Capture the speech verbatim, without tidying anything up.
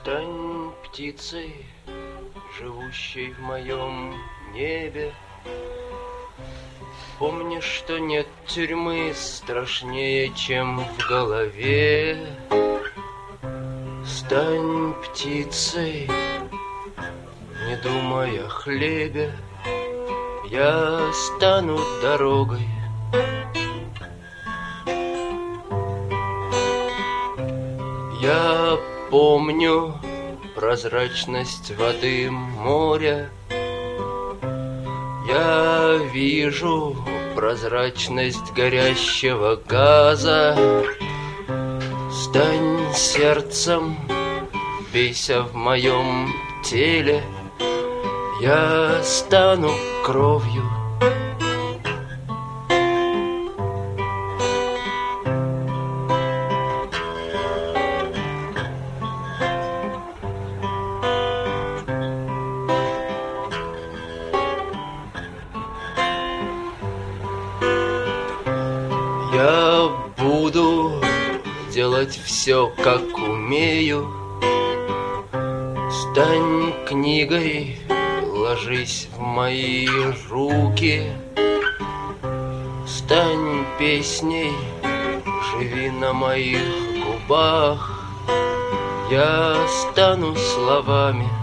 Стань птицей, живущей в моем небе. Помни, что нет тюрьмы страшнее, чем в голове. Стань птицей, не думай о хлебе. Я стану дорогой. Я помню прозрачность воды моря. Я вижу прозрачность горящего газа. Стань сердцем, бейся в моем теле. Я стану кровью. Я буду делать все, как умею. Стань книгой, ложись в мои руки. Стань песней, живи на моих губах. Я стану словами.